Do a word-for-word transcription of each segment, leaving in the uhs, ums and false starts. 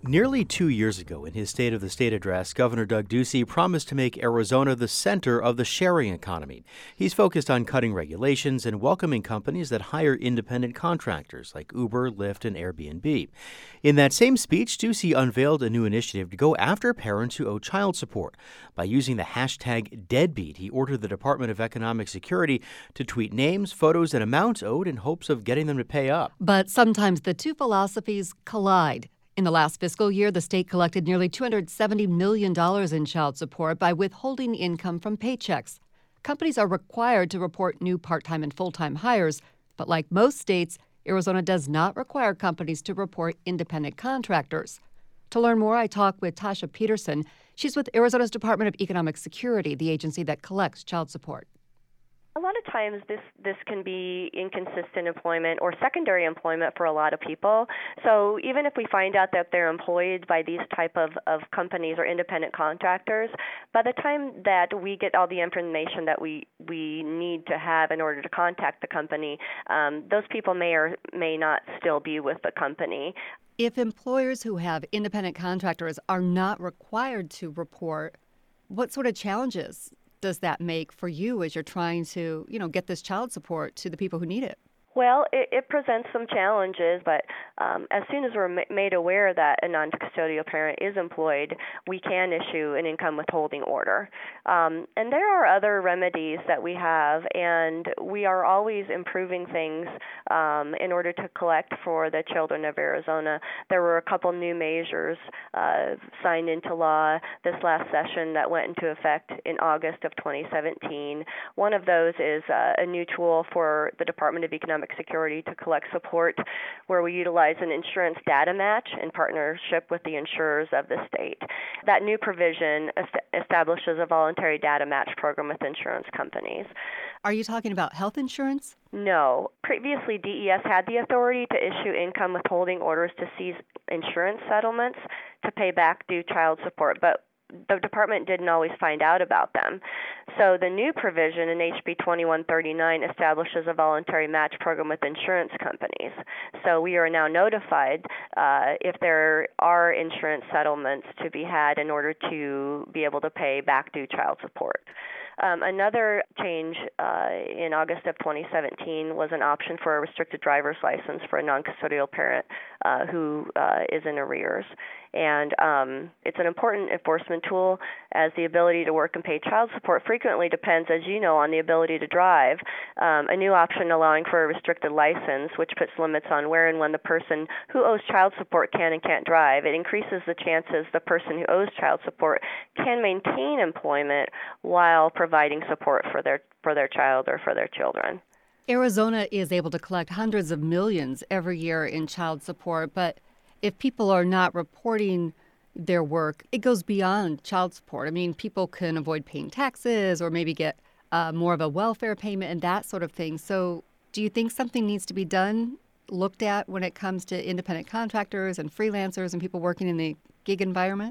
Nearly two years ago, in his State of the State address, Governor Doug Ducey promised to make Arizona the center of the sharing economy. He's focused on cutting regulations and welcoming companies that hire independent contractors like Uber, Lyft, and Airbnb. In that same speech, Ducey unveiled a new initiative to go after parents who owe child support. By using the hashtag deadbeat, he ordered the Department of Economic Security to tweet names, photos, and amounts owed in hopes of getting them to pay up. But sometimes the two philosophies collide. In the last fiscal year, the state collected nearly two hundred seventy million dollars in child support by withholding income from paychecks. Companies are required to report new part-time and full-time hires, but like most states, Arizona does not require companies to report independent contractors. To learn more, I talked with Tasha Peterson. She's with Arizona's Department of Economic Security, the agency that collects child support. A lot of times this, this can be inconsistent employment or secondary employment for a lot of people. So even if we find out that they're employed by these type of, of companies or independent contractors, by the time that we get all the information that we, we need to have in order to contact the company, um, those people may or may not still be with the company. If employers who have independent contractors are not required to report, what sort of challenges does that make for you as you're trying to, you know, get this child support to the people who need it? Well, it, it presents some challenges, but um, as soon as we're ma- made aware that a non-custodial parent is employed, we can issue an income withholding order. Um, and there are other remedies that we have, and we are always improving things um, in order to collect for the children of Arizona. There were a couple new measures uh, signed into law this last session that went into effect in August of twenty seventeen. One of those is uh, a new tool for the Department of Economic Security to collect support, where we utilize an insurance data match in partnership with the insurers of the state. That new provision est- establishes a voluntary data match program with insurance companies. Are you talking about health insurance? No. Previously, D E S had the authority to issue income withholding orders to seize insurance settlements to pay back due child support, but the department didn't always find out about them. So the new provision in H B twenty-one thirty-nine establishes a voluntary match program with insurance companies. So we are now notified uh, if there are insurance settlements to be had in order to be able to pay back due child support. Um, another change uh, in August of twenty seventeen was an option for a restricted driver's license for a non-custodial parent uh, who uh, is in arrears. And um, it's an important enforcement tool, as the ability to work and pay child support frequently depends, as you know, on the ability to drive. Um, a new option allowing for a restricted license, which puts limits on where and when the person who owes child support can and can't drive. It increases the chances the person who owes child support can maintain employment while providing support for their for their child or for their children. Arizona is able to collect hundreds of millions every year in child support, but if people are not reporting their work, it goes beyond child support. I mean, people can avoid paying taxes or maybe get uh, more of a welfare payment and that sort of thing. So do you think something needs to be done, looked at when it comes to independent contractors and freelancers and people working in the gig environment?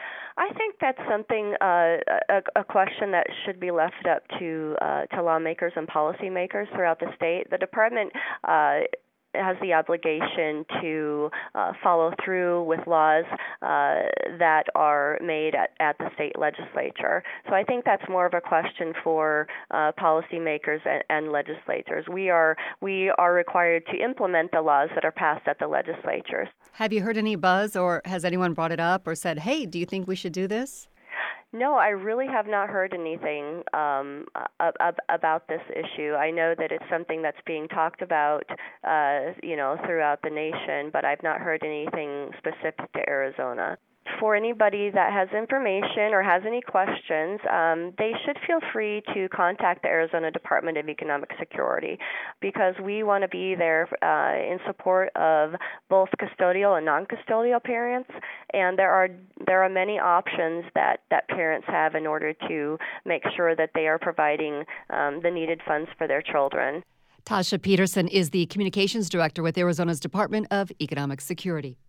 I think that's something, uh, a, a question that should be left up to uh, to lawmakers and policymakers throughout the state. The department uh, has the obligation to uh, follow through with laws uh, that are made at, at the state legislature. So I think that's more of a question for uh, policymakers and, and legislators. We are we are required to implement the laws that are passed at the legislatures. Have you heard any buzz, or has anyone brought it up or said, hey, do you think we should do this? No, I really have not heard anything um, ab- about this issue. I know that it's something that's being talked about, uh, you know, throughout the nation, but I've not heard anything specific to Arizona. For anybody that has information or has any questions, um, they should feel free to contact the Arizona Department of Economic Security, because we want to be there uh, in support of both custodial and non-custodial parents, and there are there are many options that, that parents have in order to make sure that they are providing um, the needed funds for their children. Tasha Peterson is the Communications Director with Arizona's Department of Economic Security.